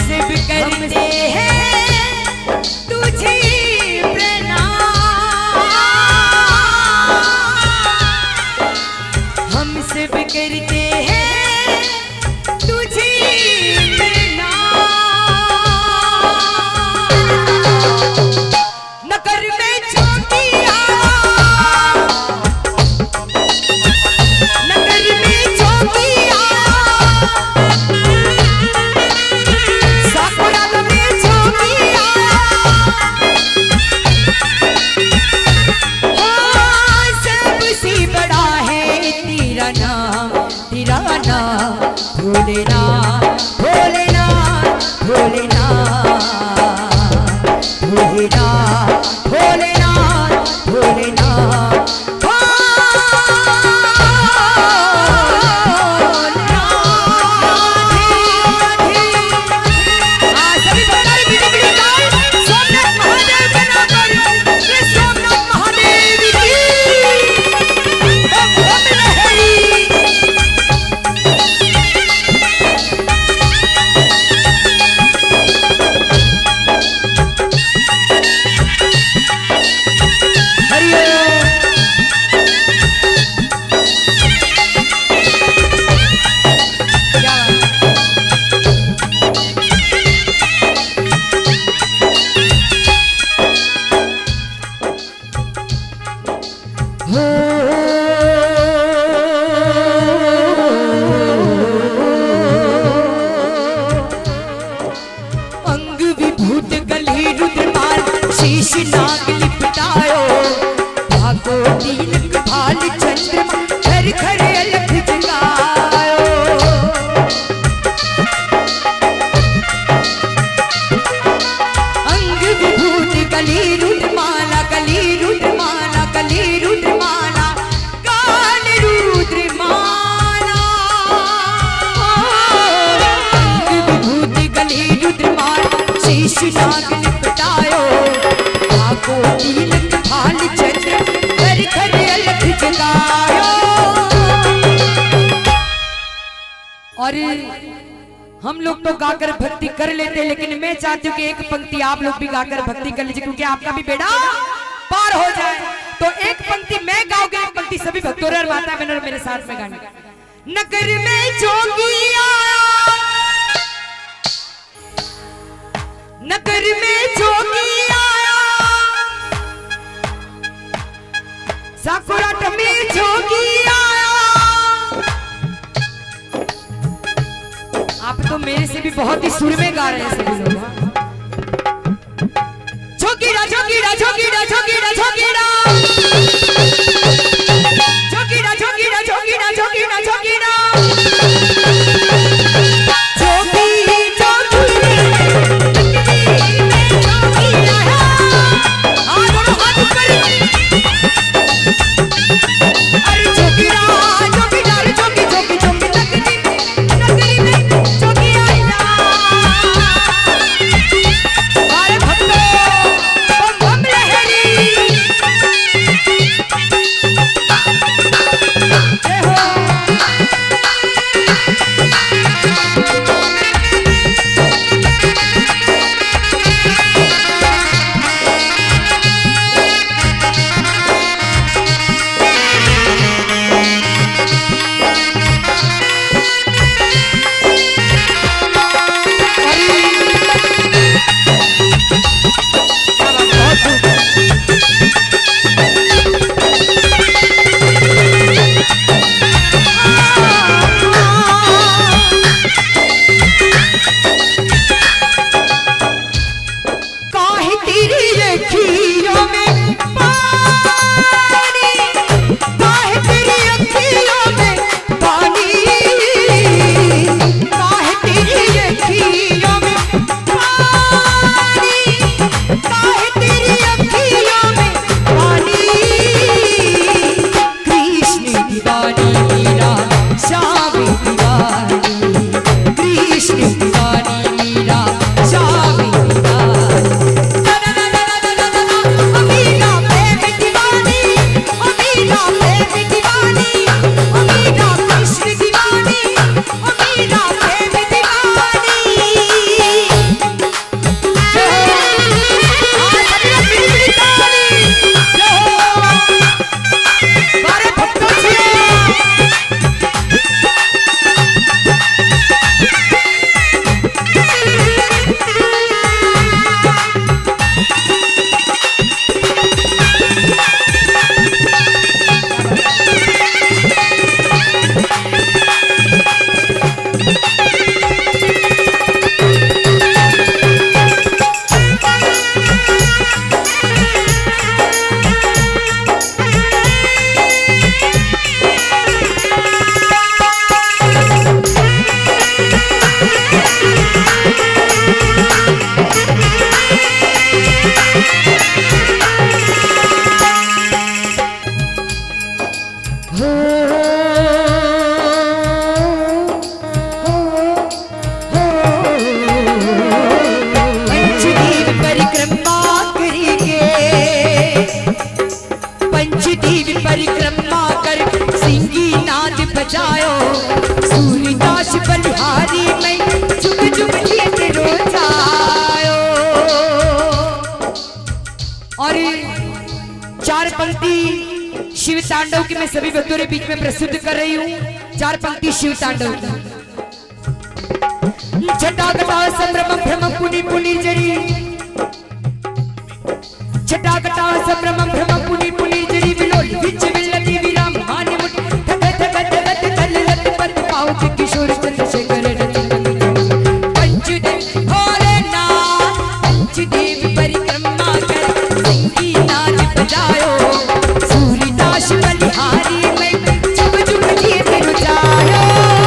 हमसे भी करते हैं तुझे प्रणाम, हमसे भी करते हैं तुझे प्रणाम। नगर में चौकिया, नगर में चौकिया, साकुरा में चौकिया, सबसे बड़ा है तेरा नाम, तेरा नाम भोलेनाथ, भोलेनाथ, भोलेनाथ, भोलेनाथ, भोलेनाथ, भोलेनाथ, नाग लिपटायो भागो तीनक भाल चंद्रमा घर घर अलख जगायो। अंग विभूत गली रुद्रमाला, गली रुद्रमाला, गली रुद्रमाला, काल रुद्रमाला। अंग विभूत गली रुद्रमाला शीश नाग लिपटायो भागो तीनक भाल चंद्र घर घर अलख जगायो। और हम लोग तो गाकर भक्ति कर लेते हैं, लेकिन मैं चाहती हूँ कि एक पंक्ति आप लोग भी गाकर भक्ति कर लीजिए, क्योंकि आपका भी बेड़ा पार हो जाए। तो एक पंक्ति मैं गाऊंगी, एक पंक्ति सभी भक्तों और माता बहनों मेरे साथ में गाने। नगर में जोगिया, नगर में जोगिया, साकुरा में जोगिया। आप तो मेरे से भी बहुत ही सुर में गा रहे हैं सभी लोग। जोगीरा जोगीरा जोगीरा जोगीरा जोगीरा, जोगीरा जोगीरा जोगीरा जोगीरा जोगीरा, परिक्रमा कर सिंगी नाच बजायो, सूर्यदास बलिहारी में जुग जुग गीत रोजायो। और चार पंक्ति शिव तांडव की मैं सभी भक्तों के बीच में प्रस्तुत कर रही हूँ। चार पंक्ति शिव तांडव की। छटा कटा संभ्रम भ्रम पुनि पुनि जरी, छटा कटा संभ्रम भ्रम पुनि पुनि जरी, विलोल विच विलती विराम हानि मुट थक थक थक तल लत पद पाऊ के किशोर चंद्रशेखर रचित पंचदेव भोलेनाथ, पंचदेव परिक्रमा कर सिंगी नाच बजायो, सूर्यदास बलिहारी में जुग जुग गीत रुचायो।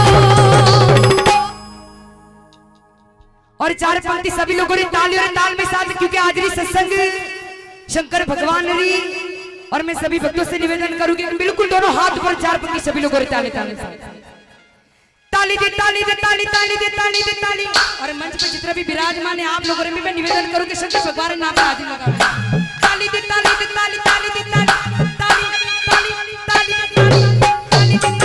और चार पंक्ति सभी लोगों ने ताली और ताल में साथ, क्योंकि आज री सत्संग शंकर भगवान री। और मैं सभी भक्तों से निवेदन करूंगी बिल्कुल दोनों हाथ पर चार पंक्ति सभी लोगों ने ताली ताली ताली दे ताली दे ताली ताली दे ताली दे ताली। और मंच पर जितना भी विराजमान है आप लोगों ने भी मैं निवेदन करूंगी शंकर भगवान के नाम पर हाजिर लगा ताली दे ताली दे ताली ताली दे ताली ताली ताली ताली ताली ताली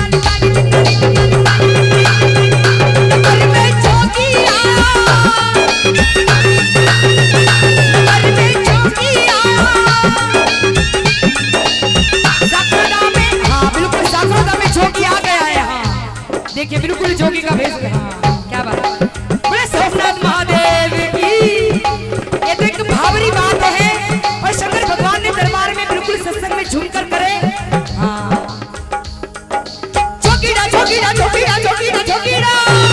देखिए बिल्कुल जोगी का भेष। हाँ क्या बात है, बोले सोमनाथ महादेव की। ये तो एक भावरी बात है और शंकर भगवान ने दरबार में बिल्कुल सत्संग में झूमकर करे। हाँ जोगीड़ा जोगीड़ा जोगीड़ा जोगीड़ा जोगीड़ा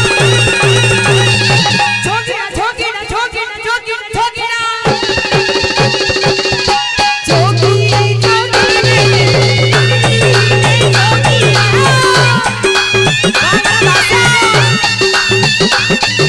जोगीड़ा जोगीड़ा जोगीड़ा जोगीड़ा जोगीड़ा जोगी